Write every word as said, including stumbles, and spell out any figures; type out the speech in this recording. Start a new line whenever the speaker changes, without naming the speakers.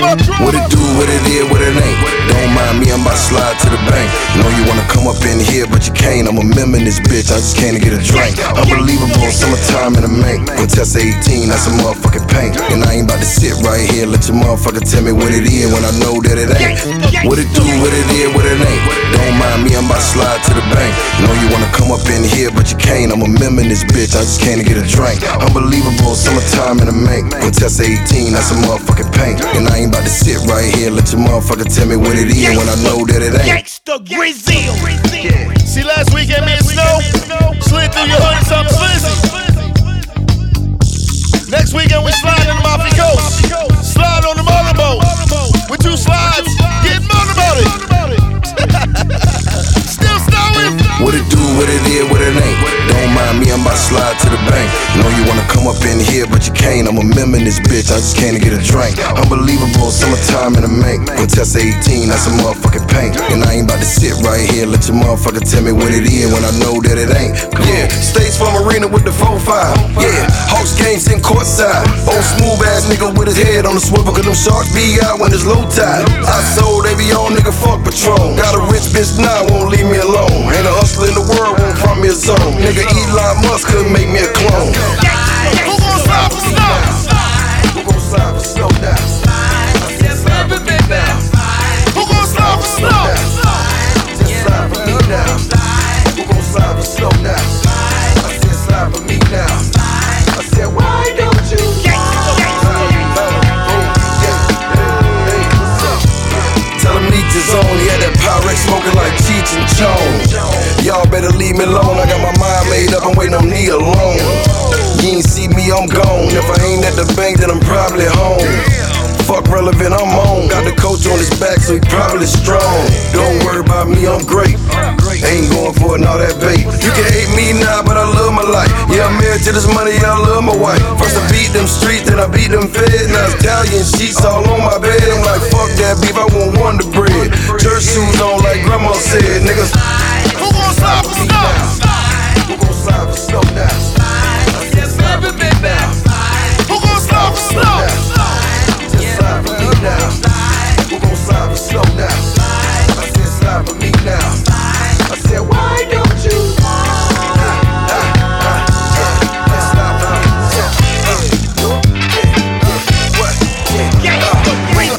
What it do, what it is, what it ain't. Don't mind me, I'm about to slide to the bank. Know you wanna come up in here, but you can't. I'm a member in this bitch, I just can't get a drink. Unbelievable, summertime in the make. When test eighteen, that's a motherfucking paint. And I ain't about to sit right here, let your motherfucker tell me what it is when I know that it ain't. What it do, what it is, what it ain't. Don't mind me, I'm about to slide to the bank. Know you wanna come up in here, but you can't. I'm a member in this bitch, I just can't get a drink. Unbelievable, summertime in the make. When test eighteen, that's a motherfucking paint. And I ain't about to sit right here, let your motherfucker tell me what it is when I know that it ain't.
Gangsta Grizzle.
Yeah. See, last weekend me and Snow slid through your hood and something flizzy. Next weekend we slide in the Mafia Coast. Slide on the motorboat. With two slides, get motorboated. Still snowing.
What it do, what it is, what it ain't. Don't mind me, I'm about to slide to the bank. Know you wanna come up in here, but you can't. I'm a member in this bitch, I just can't get a drink. Unbelievable, summertime in the make. When test eighteen, that's a motherfucking paint. And I ain't about to sit right here, let your motherfucker tell me what it is when I know that it ain't. Yeah, States Farm Arena with the four five. Yeah, Hawks games in courtside. Old smooth ass nigga with his head on the swivel, cause them sharks be out when it's low tide. I sold, they be on nigga, fuck Patron. Got a rich bitch now, won't leave me alone. Ain't a hustler in the world, won't find me a zone. Nigga Elon Musk couldn't make me a clone.
Who gon' slide for Snow?
Who gon' slide for Snow now? I said slide for me now.
Who gon' slide for Snow?
Just slide for me now. Who gon' slide for Snow now? I said slide for me now. I said why don't you? Tell him eat his own. He had that Pyrex smoking like Cheech and Chong. Y'all better leave me alone. I got my mind made up. I'm waiting on me alone. You ain't see me, I'm gone. If I ain't at the bank, then I'm probably home. Fuck relevant, I'm on. Got the coach on his back, so he probably strong. Don't worry about me, I'm great. Ain't going for it, all that bait. You can hate me now, but I love my life. Yeah, I'm married to this money, yeah, I love my wife. First I beat them streets, then I beat them feds. Now Italian sheets all on my bed. I'm like, fuck that beef, I want Wonder Bread. Church shoes on like grandma said, niggas.
Who gon' slide for Snow?
Who gon' slide for Snow now?